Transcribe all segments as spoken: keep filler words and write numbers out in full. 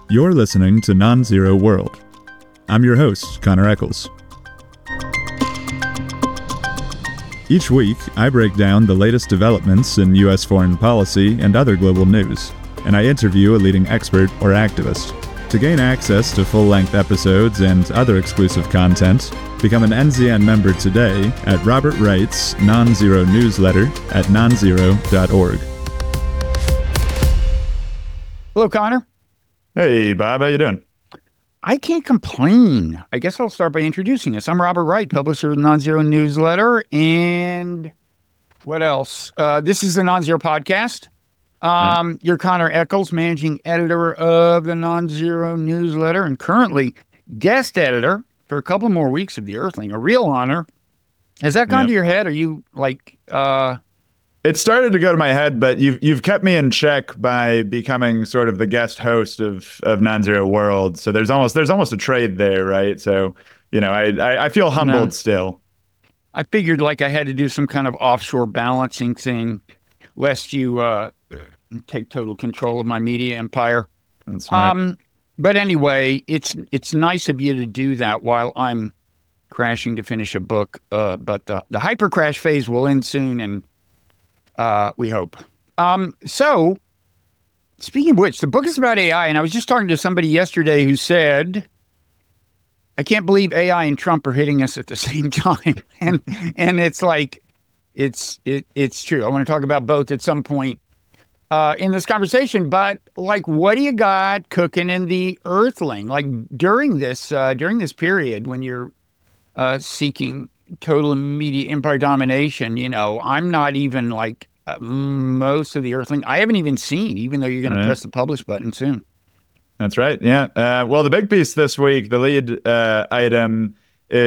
You're listening to Non-Zero World. I'm your host, Connor Eccles. Each week, I break down the latest developments in U S foreign policy and other global news, and I interview a leading expert or activist. To gain access to full-length episodes and other exclusive content, become an N Z N member today at Robert Wright's Non-Zero newsletter at non zero dot org. Hello, Connor. Hey, Bob. How you doing? I can't complain. I guess I'll start by introducing us. I'm Robert Wright, publisher of the Non-Zero newsletter. And what else? Uh, this is the Non-Zero podcast. Um, yeah. You're Connor Eccles, managing editor of the Non-Zero newsletter and currently guest editor for a couple more weeks of The Earthling. A real honor. Has that gone yeah. to your head? Are you like... Uh, It started to go to my head, but you've you've kept me in check by becoming sort of the guest host of of Non-Zero World. So there's almost there's almost a trade there, right? So you know, I I, I feel humbled no. still. I figured like I had to do some kind of offshore balancing thing, lest you uh, take total control of my media empire. That's right. Um, but anyway, it's it's nice of you to do that while I'm crashing to finish a book. Uh, but the the hyper crash phase will end soon, and Uh, we hope. Um, so, speaking of which, the book is about A I, and I was just talking to somebody yesterday who said, I can't believe A I and Trump are hitting us at the same time. and and it's like, it's it it's true. I want to talk about both at some point uh, in this conversation, but like, what do you got cooking in the Earthling? Like during this, uh, during this period when you're uh, seeking total media empire domination, you know, I'm not even like uh, most of the Earthling I haven't even seen, even though you're going to press the publish button soon. That's right. Yeah. Uh, well, the big piece this week, the lead uh, item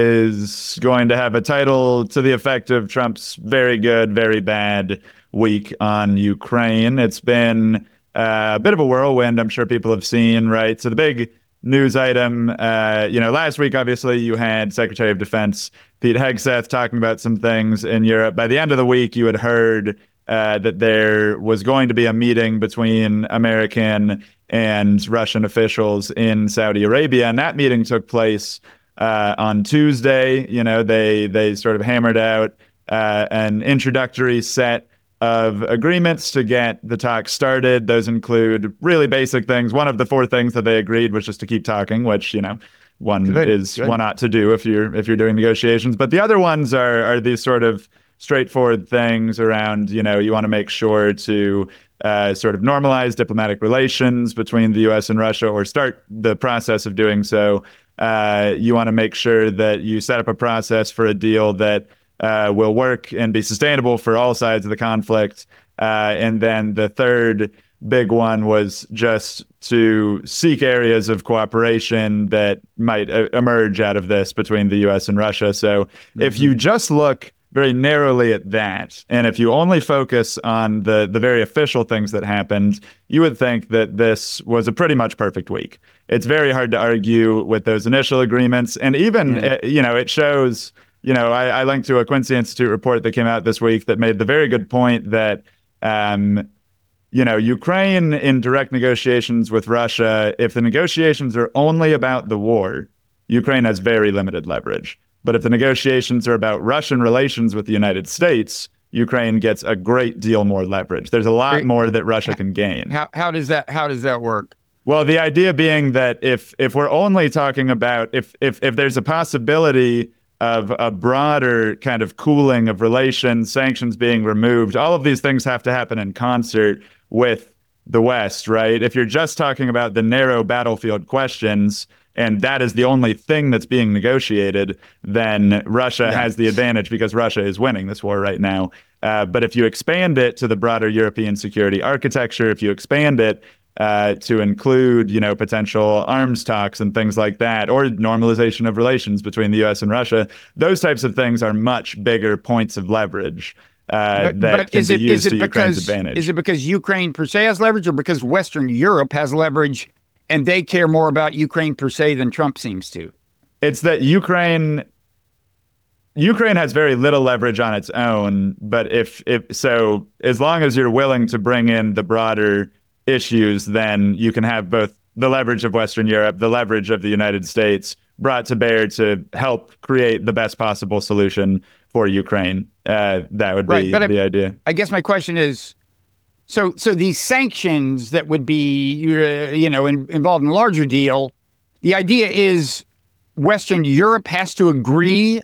is going to have a title to the effect of Trump's very good, very bad week on Ukraine. It's been uh, a bit of a whirlwind, I'm sure people have seen, right? So the big news item, uh, you know, last week, obviously, you had Secretary of Defense Pete Hegseth talking about some things in Europe. By the end of the week, you had heard uh, that there was going to be a meeting between American and Russian officials in Saudi Arabia, and that meeting took place uh, on Tuesday. You know, they they sort of hammered out uh, an introductory set of agreements to get the talks started. Those include really basic things. One of the four things that they agreed was just to keep talking, which, you know, one good, is good. one ought to do if you're if you're doing negotiations. But the other ones are are these sort of straightforward things around, you know, you want to make sure to uh, sort of normalize diplomatic relations between the U S and Russia, or start the process of doing so. Uh, you want to make sure that you set up a process for a deal that Uh, will work and be sustainable for all sides of the conflict. Uh, and then the third big one was just to seek areas of cooperation that might uh, emerge out of this between the U S and Russia. So mm-hmm. if you just look very narrowly at that, and if you only focus on the, the very official things that happened, you would think that this was a pretty much perfect week. It's very hard to argue with those initial agreements. And even, mm-hmm. uh, you know, it shows... You know, I, I linked to a Quincy Institute report that came out this week that made the very good point that, um, you know, Ukraine in direct negotiations with Russia, if the negotiations are only about the war, Ukraine has very limited leverage. But if the negotiations are about Russian relations with the United States, Ukraine gets a great deal more leverage. There's a lot Great. more that Russia can gain. How how does that how does that work? Well, the idea being that if if we're only talking about if if if there's a possibility of a broader kind of cooling of relations, sanctions being removed, all of these things have to happen in concert with the West, right? If you're just talking about the narrow battlefield questions, and that is the only thing that's being negotiated, then Russia yeah. has the advantage because Russia is winning this war right now. Uh, but if you expand it to the broader European security architecture, if you expand it Uh, to include, you know, potential arms talks and things like that, or normalization of relations between the U S and Russia, those types of things are much bigger points of leverage uh, but, that but can is be it, used is it to because, Ukraine's advantage. Is it because Ukraine per se has leverage, or because Western Europe has leverage and they care more about Ukraine per se than Trump seems to? It's that Ukraine... Ukraine has very little leverage on its own, but if, if so, as long as you're willing to bring in the broader issues, then you can have both the leverage of Western Europe, the leverage of the United States brought to bear to help create the best possible solution for Ukraine. Uh, that would be right, but the I, idea. I guess my question is, so so these sanctions that would be, uh, you know, in, involved in a larger deal, the idea is Western Europe has to agree,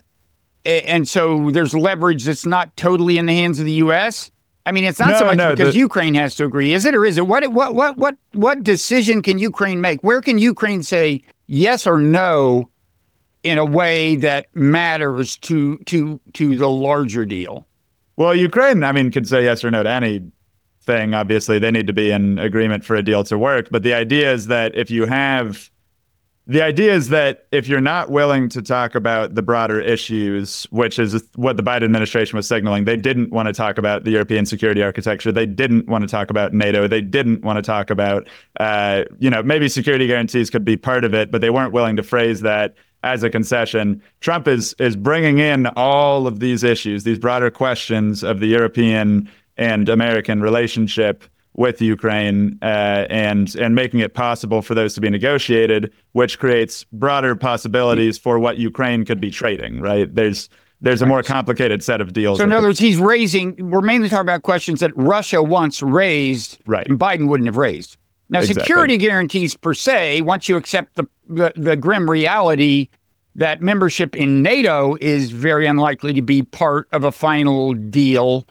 and so there's leverage that's not totally in the hands of the U S? I mean, it's not no, so much no, because the, Ukraine has to agree, is it, or is it? What what what what what decision can Ukraine make? Where can Ukraine say yes or no in a way that matters to to to the larger deal? Well, Ukraine, I mean, could say yes or no to anything. Obviously, they need to be in agreement for a deal to work. But the idea is that if you have The idea is that if you're not willing to talk about the broader issues, which is what the Biden administration was signaling, they didn't want to talk about the European security architecture. They didn't want to talk about NATO. They didn't want to talk about, uh, you know, maybe security guarantees could be part of it, but they weren't willing to phrase that as a concession. Trump is is bringing in all of these issues, these broader questions of the European and American relationship with Ukraine, uh, and and making it possible for those to be negotiated, which creates broader possibilities for what Ukraine could be trading, right? There's there's a more complicated set of deals. So in other words, he's raising, we're mainly talking about questions that Russia once raised, right, and Biden wouldn't have raised. Now, exactly. Security guarantees per se, once you accept the, the, the grim reality that membership in NATO is very unlikely to be part of a final deal,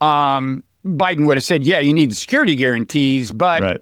um, Biden would have said, yeah, you need the security guarantees, but right.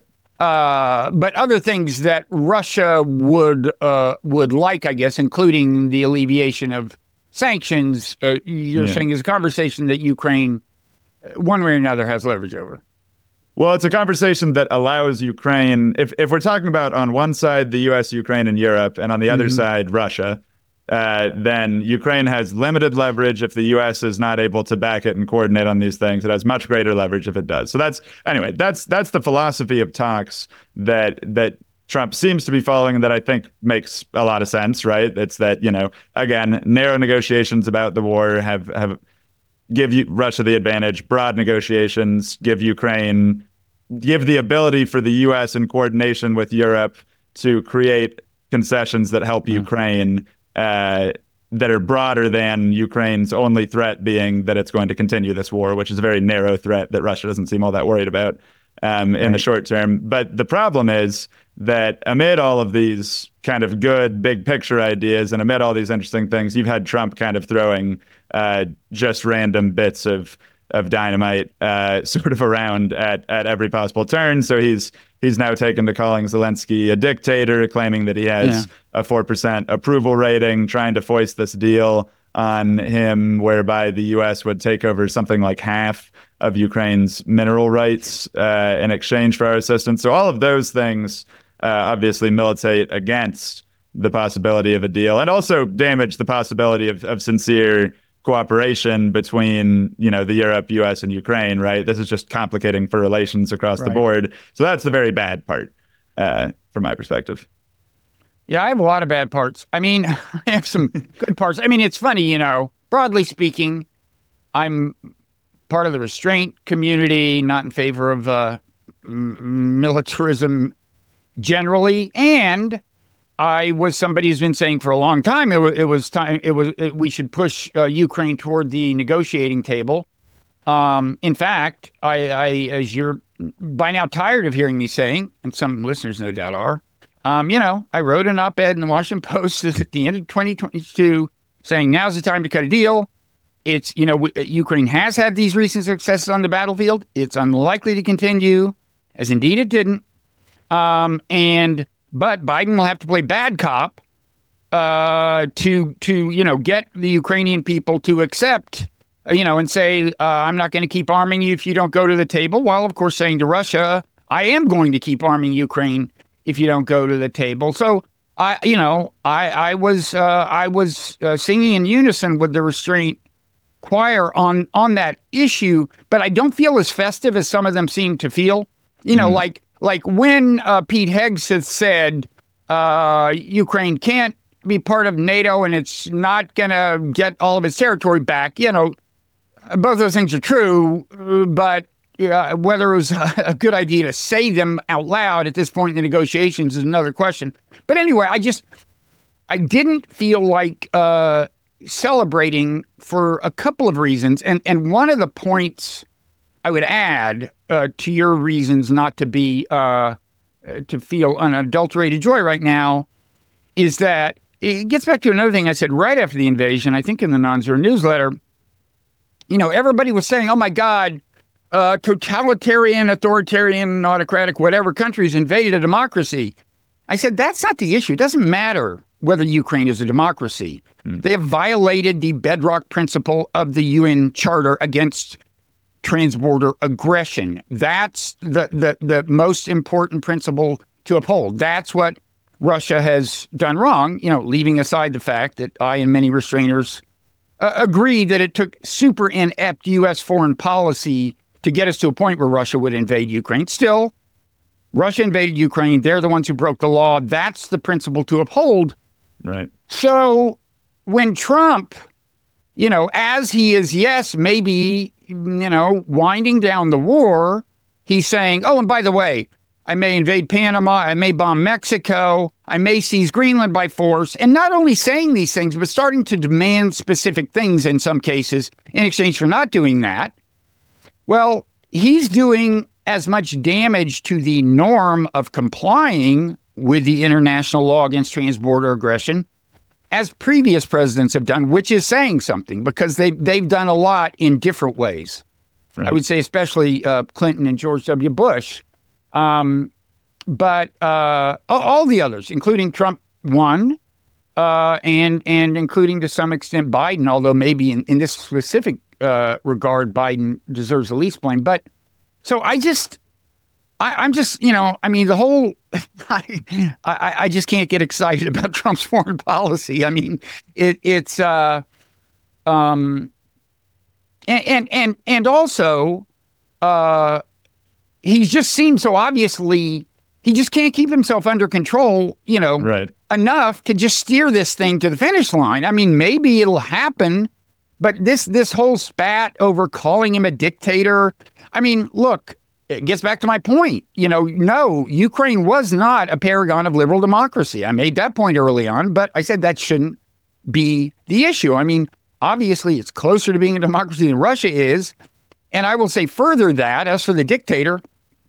uh, but other things that Russia would uh, would like, I guess, including the alleviation of sanctions, uh, you're yeah. saying is a conversation that Ukraine, one way or another, has leverage over. Well, it's a conversation that allows Ukraine, if, if we're talking about on one side, the U S, Ukraine, and Europe, and on the other mm-hmm. side, Russia, Uh, then Ukraine has limited leverage if the U S is not able to back it and coordinate on these things. It has much greater leverage if it does. So that's anyway. That's that's the philosophy of talks that that Trump seems to be following, and that I think makes a lot of sense. Right? It's that, you know, again, narrow negotiations about the war have have give you Russia the advantage. Broad negotiations give Ukraine give the ability for the U S in coordination with Europe to create concessions that help mm-hmm. Ukraine. Uh, that are broader than Ukraine's only threat being that it's going to continue this war, which is a very narrow threat that Russia doesn't seem all that worried about um, in right. the short term. But the problem is that amid all of these kind of good big picture ideas and amid all these interesting things, you've had Trump kind of throwing uh, just random bits of of dynamite uh, sort of around at, at every possible turn. So he's he's now taken to calling Zelensky a dictator, claiming that he has yeah. a four percent approval rating, trying to foist this deal on him whereby the U S would take over something like half of Ukraine's mineral rights uh, in exchange for our assistance. So all of those things uh, obviously militate against the possibility of a deal, and also damage the possibility of, of sincere cooperation between, you know, the Europe, U S, and Ukraine, right? This is just complicating for relations across right. the board. So that's the very bad part uh, from my perspective. Yeah, I have a lot of bad parts. I mean, I have some good parts. I mean, it's funny, you know, broadly speaking, I'm part of the restraint community, not in favor of uh, m- militarism generally, and I was somebody who's been saying for a long time it was, it was time it was it, we should push uh, Ukraine toward the negotiating table. Um, in fact, I, I, as you're by now tired of hearing me saying, and some listeners no doubt are, um, you know, I wrote an op-ed in the Washington Post at the end of twenty twenty-two saying now's the time to cut a deal. It's, you know, w- Ukraine has had these recent successes on the battlefield. It's unlikely to continue, as indeed it didn't. Um, and But Biden will have to play bad cop uh, to, to you know, get the Ukrainian people to accept, you know, and say, uh, I'm not going to keep arming you if you don't go to the table. While, of course, saying to Russia, I am going to keep arming Ukraine if you don't go to the table. So, I, you know, I, I was uh, I was uh, singing in unison with the restraint choir on on that issue, but I don't feel as festive as some of them seem to feel. You know, mm-hmm. like. Like when uh, Pete Hegseth said uh, Ukraine can't be part of NATO and it's not going to get all of its territory back, you know, both those things are true, but uh, whether it was a, a good idea to say them out loud at this point in the negotiations is another question. But anyway, I just, I didn't feel like uh, celebrating for a couple of reasons. And, and one of the points I would add uh, to your reasons not to be, uh, to feel unadulterated joy right now is that it gets back to another thing I said right after the invasion, I think in the Non-Zero newsletter. You know, everybody was saying, oh my God, uh, totalitarian, authoritarian, autocratic, whatever countries invaded a democracy. I said, that's not the issue. It doesn't matter whether Ukraine is a democracy. Mm. They have violated the bedrock principle of the U N Charter against transborder aggression. That's the, the, the most important principle to uphold. That's what Russia has done wrong, you know, leaving aside the fact that I and many restrainers uh, agree that it took super inept U S foreign policy to get us to a point where Russia would invade Ukraine. Still, Russia invaded Ukraine. They're the ones who broke the law. That's the principle to uphold. Right. So when Trump, you know, as he is, yes, maybe, you know, winding down the war, he's saying, oh, and by the way, I may invade Panama, I may bomb Mexico, I may seize Greenland by force, and not only saying these things, but starting to demand specific things in some cases in exchange for not doing that. Well, he's doing as much damage to the norm of complying with the international law against transborder aggression as previous presidents have done, which is saying something because they, they've done a lot in different ways. Right. I would say especially uh, Clinton and George W. Bush. Um, but uh, all the others, including Trump one, uh, and and including to some extent Biden, although maybe in, in this specific uh, regard, Biden deserves the least blame. But so I just, I, I'm just, you know, I mean, the whole, I, I, I just can't get excited about Trump's foreign policy. I mean, it, it's, uh, um, and and and, and also, uh. He just seems so obviously, he just can't keep himself under control, you know, right. enough to just steer this thing to the finish line. I mean, maybe it'll happen, but this this whole spat over calling him a dictator, I mean, look, it gets back to my point. You know, no, Ukraine was not a paragon of liberal democracy. I made that point early on, but I said that shouldn't be the issue. I mean, obviously, it's closer to being a democracy than Russia is. And I will say further that, as for the dictator,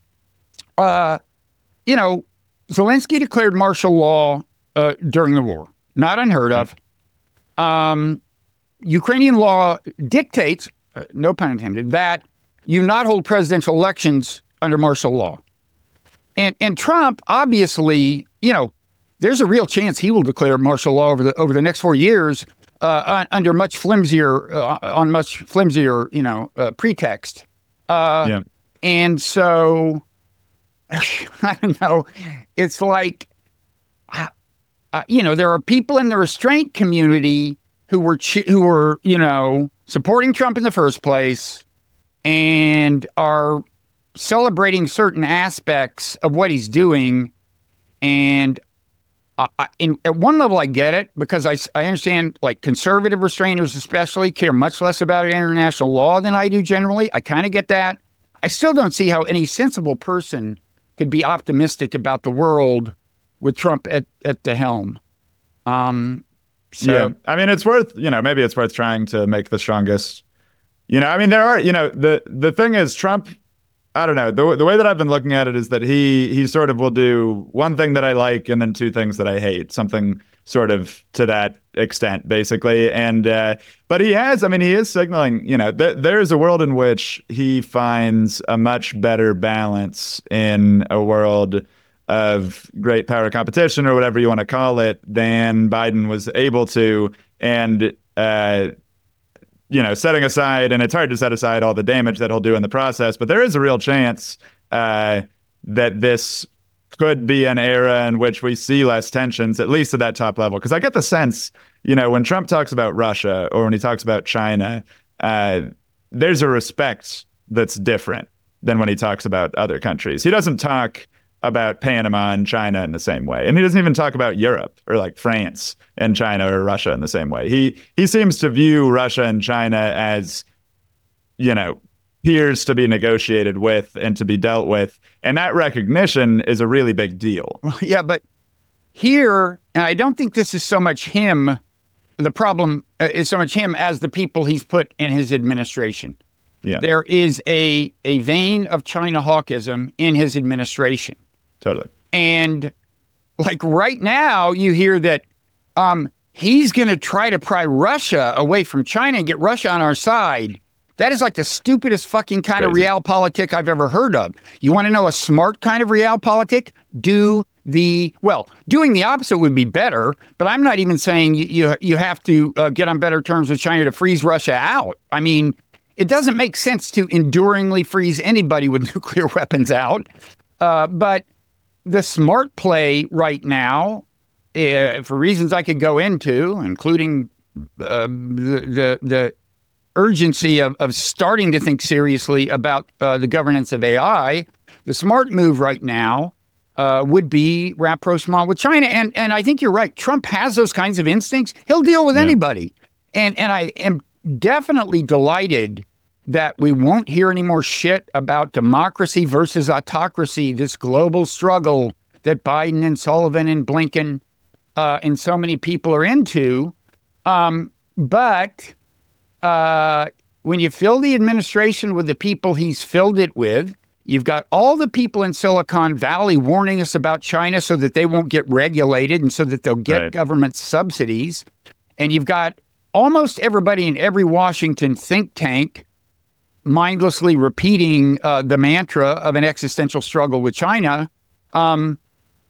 Uh, you know, Zelensky declared martial law uh, during the war. Not unheard of. Um, Ukrainian law dictates, uh, no pun intended, that you not hold presidential elections under martial law. And and Trump, obviously, you know, there's a real chance he will declare martial law over the over the next four years uh, on, under much flimsier, uh, on much flimsier, you know, uh, pretext. Uh, yeah. And so. I don't know. It's like, uh, uh, you know, there are people in the restraint community who were, ch- who were, you know, supporting Trump in the first place and are celebrating certain aspects of what he's doing. And uh, I, in, at one level, I get it because I, I understand like conservative restrainers especially care much less about international law than I do generally. I kind of get that. I still don't see how any sensible person could be optimistic about the world with Trump at, at the helm. Um, so. Yeah, I mean, it's worth, you know, maybe it's worth trying to make the strongest, you know, I mean, there are, you know, the, the thing is Trump, I don't know, the, the way that I've been looking at it is that he, he sort of will do one thing that I like and then two things that I hate, something sort of to that extent, basically. And, uh, but he has, I mean, he is signaling, you know, th- there is a world in which he finds a much better balance in a world of great power competition or whatever you want to call it than Biden was able to. And, uh, you know, setting aside, and it's hard to set aside all the damage that he'll do in the process, but there is a real chance uh, that this could be an era in which we see less tensions, at least at that top level. Because I get the sense, you know, when Trump talks about Russia or when he talks about China, uh, there's a respect that's different than when he talks about other countries. He doesn't talk about Panama and China in the same way. And he doesn't even talk about Europe or like France and China or Russia in the same way. He he seems to view Russia and China as, you know, appears to be negotiated with and to be dealt with. And that recognition is a really big deal. Yeah, but here, and I don't think this is so much him, the problem is so much him as the people he's put in his administration. Yeah. There is a, a vein of China hawkism in his administration. Totally. And like right now, you hear that um, he's going to try to pry Russia away from China and get Russia on our side. That is like the stupidest fucking kind Crazy. of realpolitik I've ever heard of. You want to know a smart kind of realpolitik? Do the, well, doing the opposite would be better, but I'm not even saying you you, you have to uh, get on better terms with China to freeze Russia out. I mean, it doesn't make sense to enduringly freeze anybody with nuclear weapons out. Uh, but the smart play right now, uh, for reasons I could go into, including uh, the, the the urgency of, of starting to think seriously about uh, the governance of A I, the smart move right now uh, would be rapprochement with China. And and I think you're right. Trump has those kinds of instincts. He'll deal with yeah. anybody. And and I am definitely delighted that we won't hear any more shit about democracy versus autocracy, this global struggle that Biden and Sullivan and Blinken uh, and so many people are into. Um, but uh, when you fill the administration with the people he's filled it with, you've got all the people in Silicon Valley warning us about China so that they won't get regulated and so that they'll get right. government subsidies. And you've got almost everybody in every Washington think tank mindlessly repeating uh, the mantra of an existential struggle with China. Um,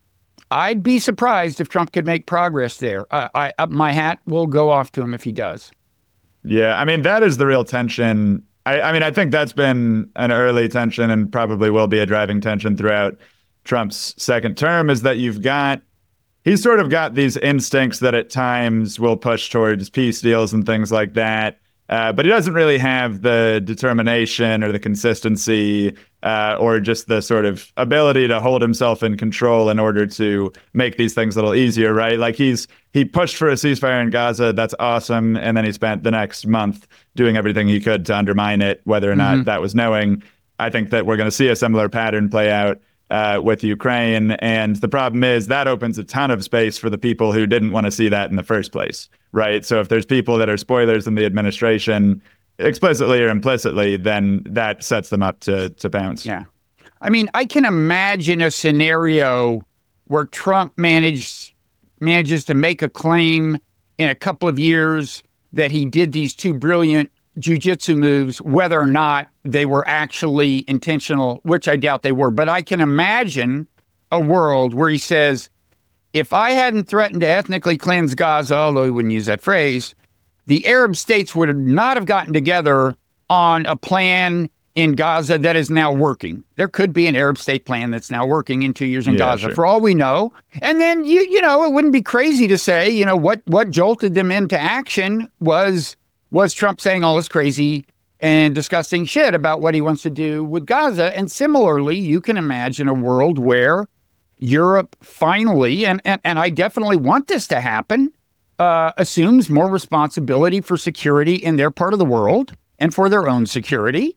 I'd be surprised if Trump could make progress there. I, I, my hat will go off to him if he does. Yeah, I mean, that is the real tension. I, I mean, I think that's been an early tension and probably will be a driving tension throughout Trump's second term, is that you've got, he's sort of got these instincts that at times will push towards peace deals and things like that. Uh, but he doesn't really have the determination or the consistency uh, or just the sort of ability to hold himself in control in order to make these things a little easier, right? Like he's he pushed for a ceasefire in Gaza. That's awesome. And then he spent the next month doing everything he could to undermine it, whether or not mm-hmm. that was knowing. I think that we're going to see a similar pattern play out uh, with Ukraine. And the problem is that opens a ton of space for the people who didn't want to see that in the first place. Right. So if there's people that are spoilers in the administration, explicitly or implicitly, then that sets them up to to bounce. Yeah. I mean, I can imagine a scenario where Trump managed manages to make a claim in a couple of years that he did these two brilliant jujitsu moves, whether or not they were actually intentional, which I doubt they were. But I can imagine a world where he says, if I hadn't threatened to ethnically cleanse Gaza, although he wouldn't use that phrase, the Arab states would not have gotten together on a plan in Gaza that is now working. There could be an Arab state plan that's now working in two years in yeah, Gaza, sure. for all we know. And then, you you know, it wouldn't be crazy to say, you know, what what jolted them into action was was Trump saying all this crazy and disgusting shit about what he wants to do with Gaza. And similarly, you can imagine a world where Europe finally, and, and, and I definitely want this to happen, uh, assumes more responsibility for security in their part of the world and for their own security.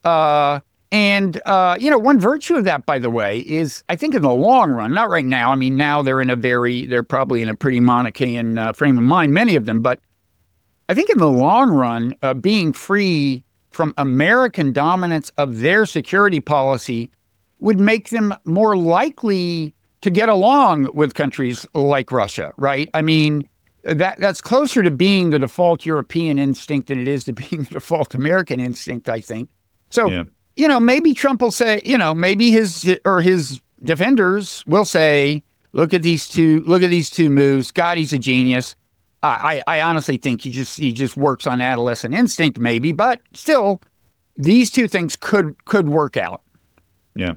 Uh, and, uh, you know, one virtue of that, by the way, is I think in the long run, not right now. I mean, now they're in a very, they're probably in a pretty Manichaean uh, frame of mind, many of them. But I think in the long run, uh, being free from American dominance of their security policy would make them more likely to get along with countries like Russia, right? I mean, that that's closer to being the default European instinct than it is to being the default American instinct, I think. So, yeah. you know, maybe Trump will say, you know, maybe his or his defenders will say, look at these two, look at these two moves. God, he's a genius. I, I, I honestly think he just he just works on adolescent instinct, maybe, but still, these two things could could work out. Yeah.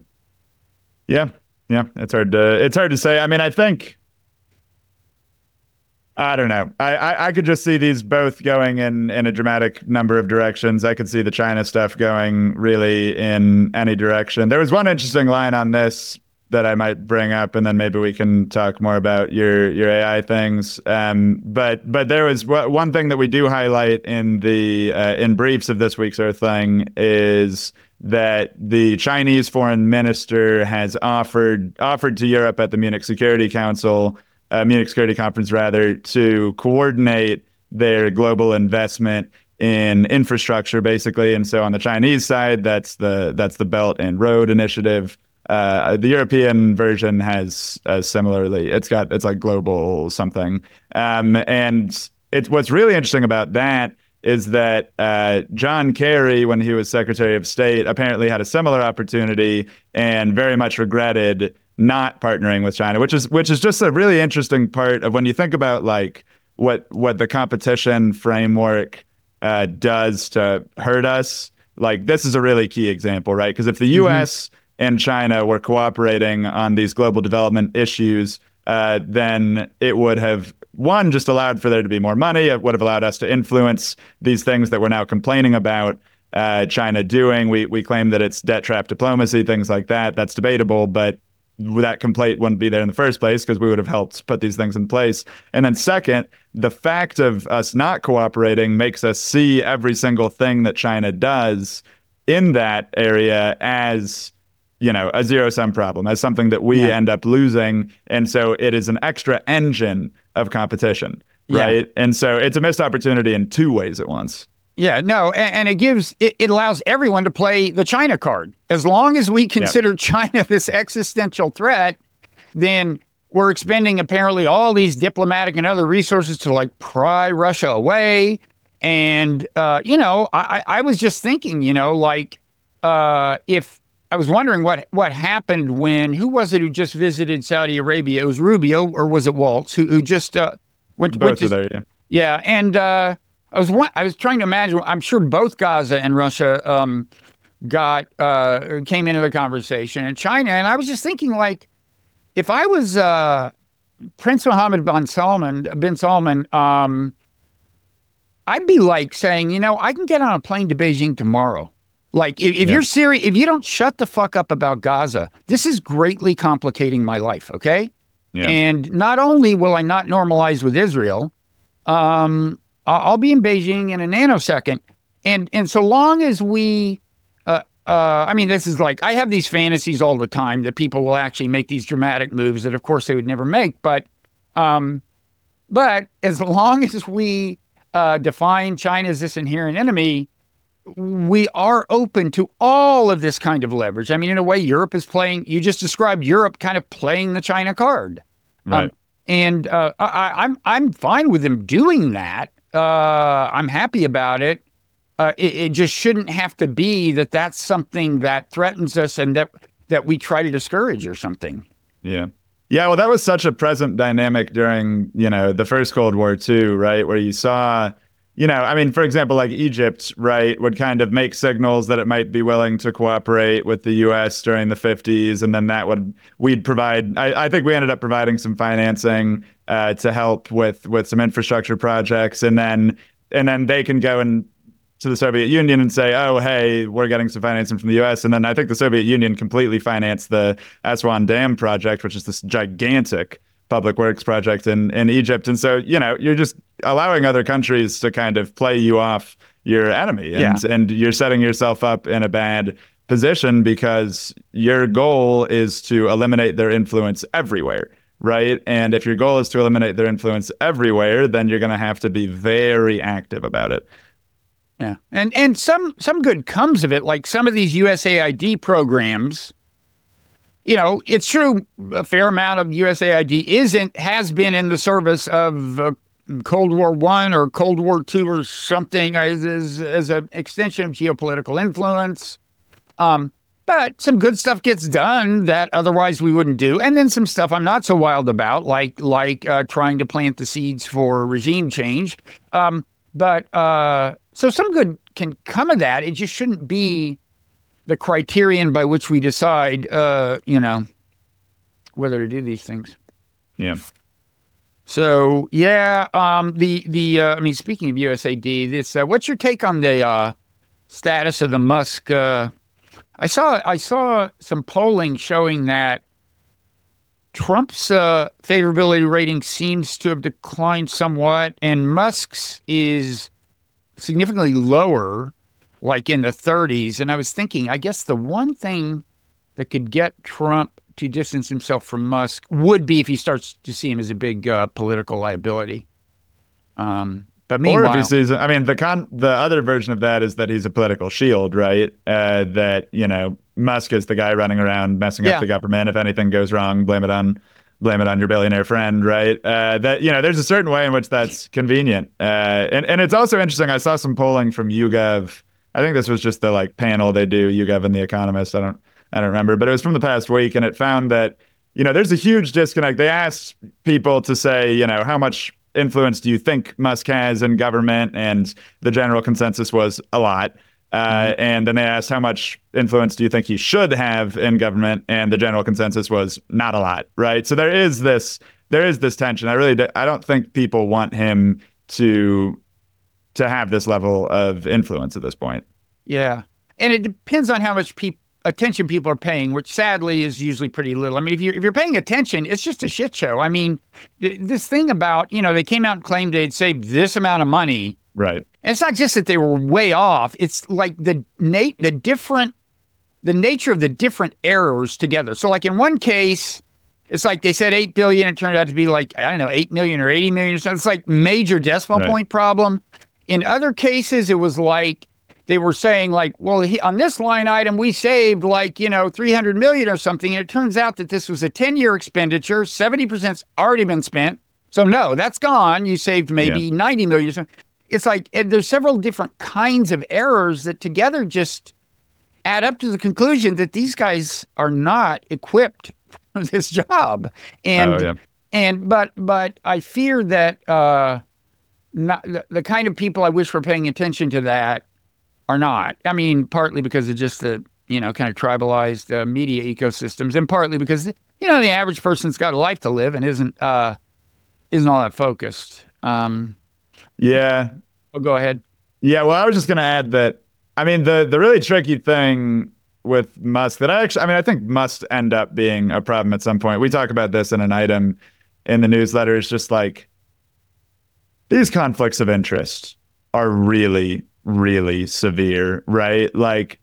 Yeah, yeah, it's hard to it's hard to say. I mean, I think I don't know. I, I, I could just see these both going in, in a dramatic number of directions. I could see the China stuff going really in any direction. There was one interesting line on this that I might bring up, and then maybe we can talk more about your your A I things. Um, but but there was one thing that we do highlight in the uh, in briefs of this week's Earth Thing is that the Chinese foreign minister has offered offered to Europe at the Munich Security Council, uh, Munich Security Conference rather, to coordinate their global investment in infrastructure, basically. And so on the Chinese side, that's the that's the Belt and Road Initiative. Uh, the European version has uh, similarly, it's got it's like global something. Um, and it's what's really interesting about that is that uh, John Kerry, when he was Secretary of State, apparently had a similar opportunity and very much regretted not partnering with China, which is which is just a really interesting part of when you think about like what what the competition framework uh, does to hurt us. Like this is a really key example, right? Because if the U S mm-hmm. and China were cooperating on these global development issues, uh, then it would have, one, just allowed for there to be more money. It would have allowed us to influence these things that we're now complaining about uh, China doing. We we claim that it's debt trap diplomacy, things like that. That's debatable, but that complaint wouldn't be there in the first place because we would have helped put these things in place. And then second, the fact of us not cooperating makes us see every single thing that China does in that area as, you know, a zero-sum problem, as something that we yeah. end up losing. And so it is an extra engine of competition, right? Yeah. And so it's a missed opportunity in two ways at once. Yeah, no, and, and it gives, it, it allows everyone to play the China card. As long as we consider yep. China this existential threat, then we're expending apparently all these diplomatic and other resources to like pry Russia away. And, uh, you know, I, I was just thinking, you know, like uh, if I was wondering what, what happened when, who was it who just visited Saudi Arabia? It was Rubio or was it Waltz who, who just uh, went, Both went to, there, yeah. Yeah, and uh, I was I was trying to imagine. I'm sure both Gaza and Russia um, got uh, came into the conversation, and China. And I was just thinking, like, if I was uh, Prince Mohammed bin Salman, bin Salman, um, I'd be like saying, you know, I can get on a plane to Beijing tomorrow. Like, if, if yeah. you're serious, if you don't shut the fuck up about Gaza, this is greatly complicating my life. Okay, yeah. And not only will I not normalize with Israel, um. I'll be in Beijing in a nanosecond. And and so long as we, uh, uh, I mean, this is like, I have these fantasies all the time that people will actually make these dramatic moves that, of course, they would never make. But um, but as long as we uh, define China as this inherent enemy, we are open to all of this kind of leverage. I mean, in a way, Europe is playing, you just described Europe kind of playing the China card. Right. Um, and uh, I, I'm I'm fine with them doing that. Uh, I'm happy about it. Uh, it. It just shouldn't have to be that that's something that threatens us and that that we try to discourage or something. Yeah. Yeah, well, that was such a present dynamic during, you know, the first Cold War too, right? Where you saw, you know, I mean, for example, like Egypt, right, would kind of make signals that it might be willing to cooperate with the U S during the fifties. And then that would, we'd provide, I, I think we ended up providing some financing uh, to help with with some infrastructure projects. And then, and then they can go and to the Soviet Union and say, oh, hey, we're getting some financing from the U S. And then I think the Soviet Union completely financed the Aswan Dam project, which is this gigantic public works project in, in Egypt. And so, you know, you're just allowing other countries to kind of play you off your enemy. And, yeah. and you're setting yourself up in a bad position because your goal is to eliminate their influence everywhere, right? And if your goal is to eliminate their influence everywhere, then you're going to have to be very active about it. Yeah. And and some some good comes of it, like some of these U S A I D programs. You know, it's true, a fair amount of U S A I D isn't, has been in the service of uh, Cold War One or Cold War Two or something as, as, as an extension of geopolitical influence. Um, but some good stuff gets done that otherwise we wouldn't do. And then some stuff I'm not so wild about, like like uh, trying to plant the seeds for regime change. Um, but uh, so some good can come of that. It just shouldn't be the criterion by which we decide, uh, you know, whether to do these things. Yeah. So, yeah, um, the, the uh, I mean, speaking of U S A I D, this, uh, what's your take on the uh, status of the Musk? Uh, I saw I saw some polling showing that Trump's uh, favorability rating seems to have declined somewhat, and Musk's is significantly lower, like in the thirties. And I was thinking, I guess the one thing that could get Trump to distance himself from Musk would be if he starts to see him as a big uh, political liability. Um, but meanwhile, or if he sees, I mean, the con, the other version of that is that he's a political shield, right? Uh, that, you know, Musk is the guy running around messing Yeah. up the government. If anything goes wrong, blame it on, blame it on your billionaire friend, right? Uh, that, you know, there's a certain way in which that's convenient. Uh, and, and it's also interesting. I saw some polling from YouGov. I think this was just the like panel they do, YouGov and The Economist. I don't, I don't remember, but it was from the past week, and it found that, you know, there's a huge disconnect. They asked people to say, you know, how much influence do you think Musk has in government? And the general consensus was a lot. Uh, mm-hmm. And then they asked how much influence do you think he should have in government? And the general consensus was not a lot, right? So there is this, there is this tension. I really, do, I don't think people want him to, to have this level of influence at this point. Yeah. And it depends on how much people, attention people are paying, which sadly is usually pretty little. I mean, if you're, if you're paying attention, it's just a shit show. I mean, th- this thing about, you know, they came out and claimed they'd saved this amount of money. Right. And it's not just that they were way off. It's like the na- the different, the nature of the different errors together. So like in one case, it's like they said eight billion. It turned out to be like, I don't know, eight million or eighty million or something. It's like major decimal right. point problem. In other cases, it was like, they were saying like, well, he, on this line item, we saved like, you know, three hundred million or something. And it turns out that this was a ten year expenditure. seventy percent's already been spent. So no, that's gone. You saved maybe yeah. ninety million. It's like, there's several different kinds of errors that together just add up to the conclusion that these guys are not equipped for this job. And, oh, yeah. and, but, but I fear that, uh, not the, the kind of people I wish were paying attention to that are not. I mean, partly because of just the, you know, kind of tribalized uh, media ecosystems, and partly because, you know, the average person's got a life to live and isn't uh, isn't all that focused. Um, yeah. Oh, go ahead. Yeah. Well, I was just going to add that, I mean, the the really tricky thing with Musk that I actually, I mean, I think must end up being a problem at some point. We talk about this in an item in the newsletter. It's just like these conflicts of interest are really really severe, right? Like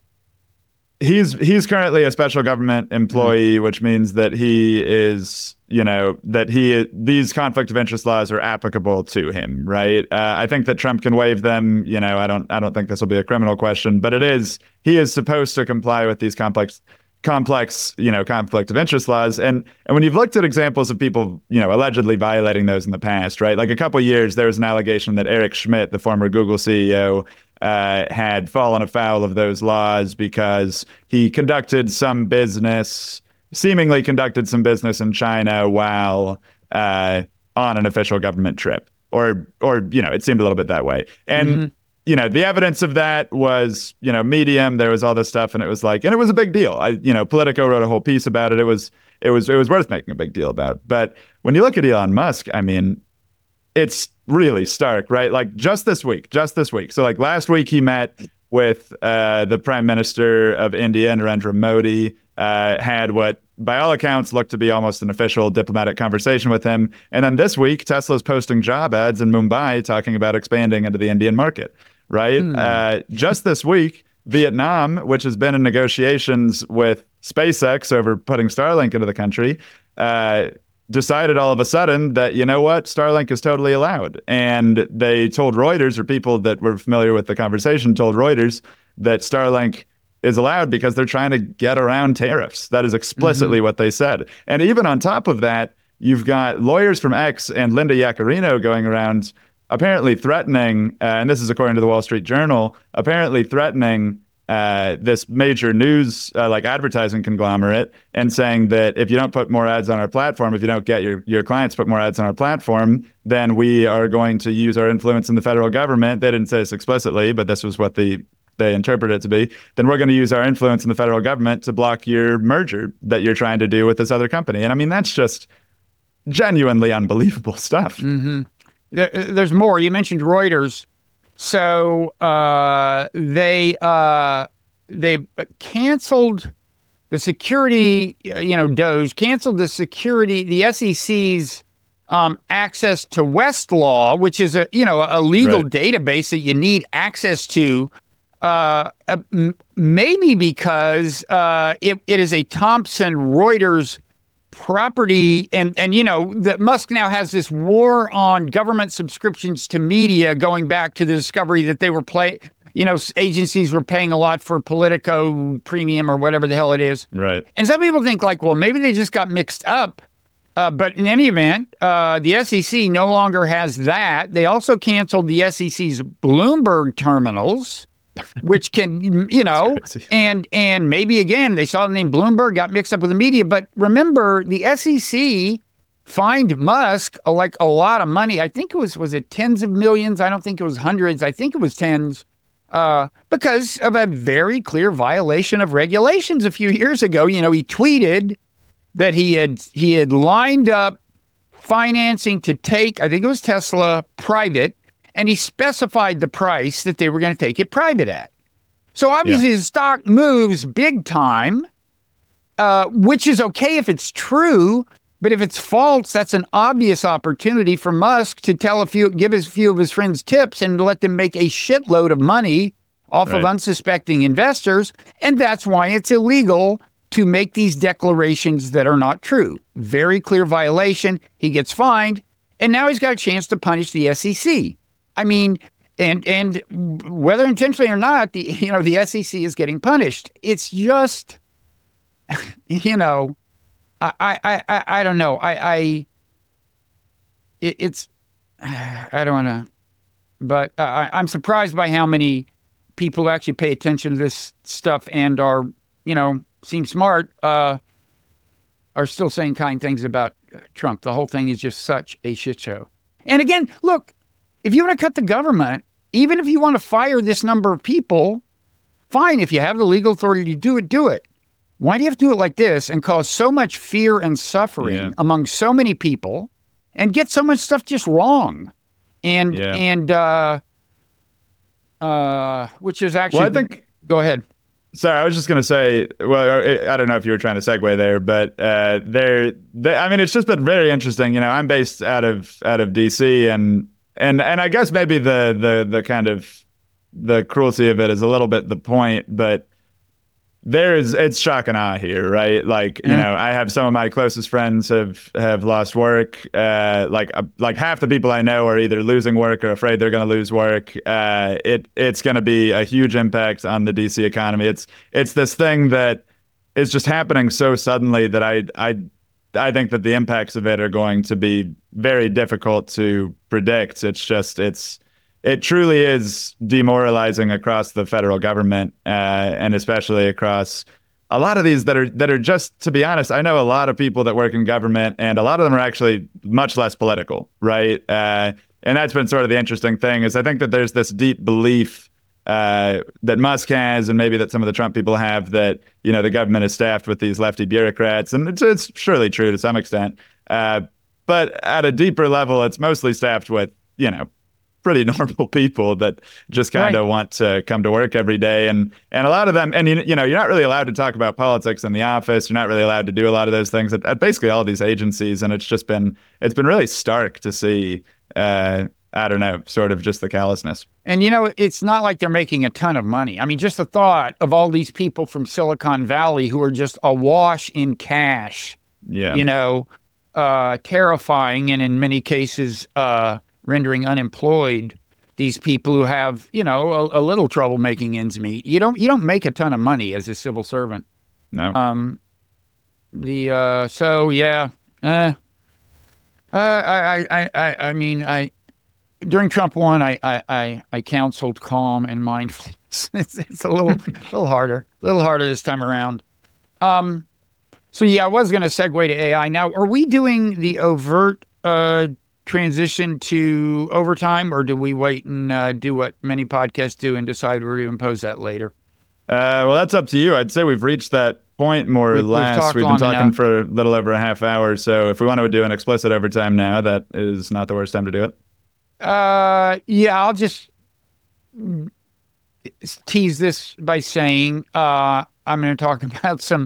he's he's currently a special government employee, mm-hmm. which means that he is, you know, that he these conflict of interest laws are applicable to him, right? Uh, I think that Trump can waive them. You know, I don't I don't think this will be a criminal question, but it is he is supposed to comply with these complex complex, you know, conflict of interest laws. And and when you've looked at examples of people, you know, allegedly violating those in the past, right? Like a couple of years, there was an allegation that Eric Schmidt, the former Google C E O, uh, had fallen afoul of those laws because he conducted some business, seemingly conducted some business in China while uh, on an official government trip. Or, or you know, it seemed a little bit that way. And mm-hmm. you know, the evidence of that was, you know, Medium. There was all this stuff, and it was like, and it was a big deal. I, you know, Politico wrote a whole piece about it. It was, it was, it was worth making a big deal about. But when you look at Elon Musk, I mean, it's really stark, right? Like just this week, just this week. So like last week, he met with uh, the Prime Minister of India, Narendra Modi, uh, had what, by all accounts, looked to be almost an official diplomatic conversation with him. And then this week, Tesla's posting job ads in Mumbai talking about expanding into the Indian market. Right. Hmm. Uh, just this week, Vietnam, which has been in negotiations with SpaceX over putting Starlink into the country, uh, decided all of a sudden that, you know what, Starlink is totally allowed. And they told Reuters, or people that were familiar with the conversation told Reuters, that Starlink is allowed because they're trying to get around tariffs. That is explicitly mm-hmm. what they said. And even on top of that, you've got lawyers from X and Linda Yaccarino going around apparently threatening, uh, and this is according to the Wall Street Journal, apparently threatening uh, this major news, uh, like advertising conglomerate, and saying that if you don't put more ads on our platform, if you don't get your, your clients to put more ads on our platform, then we are going to use our influence in the federal government. They didn't say this explicitly, but this was what the they interpret it to be. Then we're going to use our influence in the federal government to block your merger that you're trying to do with this other company. And I mean, that's just genuinely unbelievable stuff. Mm-hmm. There's more. You mentioned Reuters. So uh, they uh, they canceled the security, you know, DOJ canceled the security, the S E C's um, access to Westlaw, which is a, you know, a legal right. database that you need access to, uh, uh, m- maybe because uh, it, it is a Thomson Reuters property. And, and, you know, that Musk now has this war on government subscriptions to media going back to the discovery that they were play, you know, agencies were paying a lot for Politico premium or whatever the hell it is. Right. And some people think like, well, maybe they just got mixed up. Uh, but in any event, uh, the S E C no longer has that. They also canceled the S E C's Bloomberg terminals, which can, you know, and and maybe again, they saw the name Bloomberg, got mixed up with the media. But remember, the S E C fined Musk uh, like a lot of money. I think it was, was it tens of millions? I don't think it was hundreds. I think it was tens. Uh, because of a very clear violation of regulations a few years ago. You know, he tweeted that he had he had lined up financing to take, I think it was Tesla, private, and he specified the price that they were going to take it private at. So obviously yeah. the stock moves big time, uh, which is okay if it's true, but if it's false, that's an obvious opportunity for Musk to tell a few, give a few of his friends tips and let them make a shitload of money off right. of unsuspecting investors, and that's why it's illegal to make these declarations that are not true. Very clear violation. He gets fined, and now he's got a chance to punish the S E C. I mean, and and whether intentionally or not, the you know the S E C is getting punished. It's just, you know, I I I, I don't know. I I it, it's I don't want to, but I, I'm surprised by how many people actually pay attention to this stuff and are, you know, seem smart, uh, are still saying kind things about Trump. The whole thing is just such a shit show. And again, look, if you want to cut the government, even if you want to fire this number of people, fine. If you have the legal authority to do it, do it. Why do you have to do it like this and cause so much fear and suffering yeah. among so many people and get so much stuff just wrong? And, yeah. and, uh, uh, which is actually, well, I think, go ahead. Sorry, I was just going to say, well, I don't know if you were trying to segue there, but uh, there, they, I mean, it's just been very interesting. You know, I'm based out of out of D C, and and and I guess maybe the the the kind of the cruelty of it is a little bit the point, but there is it's shock and awe here, right? Like, you yeah. know, I have some of my closest friends have have lost work. Uh, like uh, like half the people I know are either losing work or afraid they're going to lose work. Uh, it it's going to be a huge impact on the D C economy. It's it's this thing that is just happening so suddenly that I I I think that the impacts of it are going to be very difficult to predict. It's just it's. It truly is demoralizing across the federal government, uh, and especially across a lot of these that are that are just, to be honest, I know a lot of people that work in government, and a lot of them are actually much less political, right? Uh, and that's been sort of the interesting thing is I think that there's this deep belief uh, that Musk has, and maybe that some of the Trump people have, that, you know, the government is staffed with these lefty bureaucrats, and it's, it's surely true to some extent. Uh, but at a deeper level, it's mostly staffed with, you know, pretty normal people that just kind of right. want to come to work every day. And and a lot of them, and you, you know, you're not really allowed to talk about politics in the office. You're not really allowed to do a lot of those things at, at basically all these agencies. And it's just been, it's been really stark to see, uh, I don't know, sort of just the callousness. And, you know, it's not like they're making a ton of money. I mean, just the thought of all these people from Silicon Valley who are just awash in cash, yeah, you know, uh, terrifying. And in many cases, uh, rendering unemployed these people who have, you know, a, a little trouble making ends meet. You don't, you don't make a ton of money as a civil servant. No. Um, the, uh, so yeah, uh, uh, I, I, I, I mean, I, during Trump one, I, I, I, I counseled calm and mindfulness. it's, it's a little, a little harder, a little harder this time around. Um, so yeah, I was going to segue to A I. Now, are we doing the overt, uh, transition to overtime, or do we wait and uh, do what many podcasts do and decide we're going to impose that later? Uh, well, that's up to you. I'd say we've reached that point more we, or less. We've, we've been talking enough. for a little over a half hour. So if we want to do an explicit overtime now, that is not the worst time to do it. Uh, yeah, I'll just tease this by saying uh, I'm going to talk about some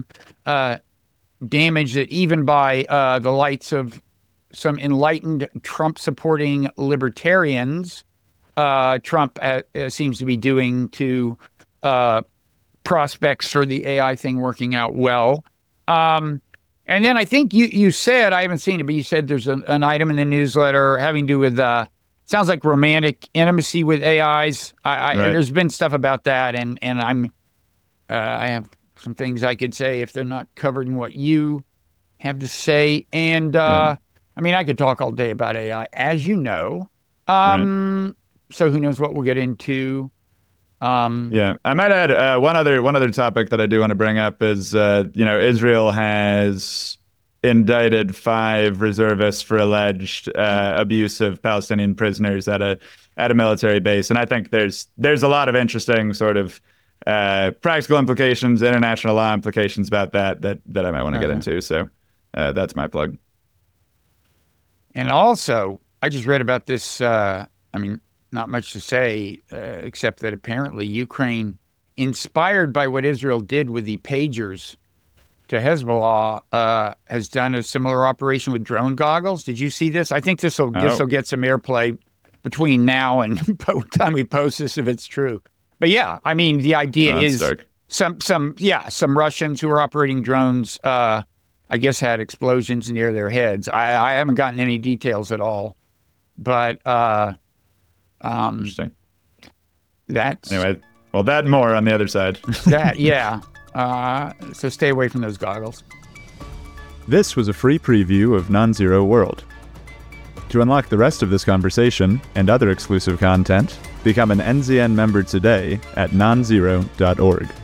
uh, damage that even by uh, the lights of some enlightened Trump-supporting libertarians, uh, Trump uh, uh, seems to be doing to uh, prospects for the A I thing working out well. Um, and then I think you you said, I haven't seen it, but you said there's an, an item in the newsletter having to do with, uh, sounds like romantic intimacy with A Is. I, I, right. There's been stuff about that, and, and I'm uh, I have some things I could say if they're not covered in what you have to say. And, uh, yeah. I mean, I could talk all day about A I, as you know. Um, right. So who knows what we'll get into. Um, yeah, I might add uh, one other one other topic that I do want to bring up is, uh, you know, Israel has indicted five reservists for alleged uh, abuse of Palestinian prisoners at a at a military base, and I think there's there's a lot of interesting sort of uh, practical implications, international law implications about that that that I might want to uh-huh. get into. So uh, that's my plug. And also, I just read about this. Uh, I mean. Not much to say, uh, except that apparently Ukraine, inspired by what Israel did with the pagers to Hezbollah, uh, has done a similar operation with drone goggles. Did you see this? I think this will oh. this will get some airplay between now and by the time we post this, if it's true. But yeah, I mean, the idea oh, is dark. some some yeah some Russians who are operating drones, uh, I guess, had explosions near their heads. I, I haven't gotten any details at all, but. Uh, Um, Interesting. That's anyway. Well, that more on the other side. that, yeah. Uh, so stay away from those goggles. This was a free preview of Non-Zero World. To unlock the rest of this conversation and other exclusive content, become an N Z N member today at non zero dot org.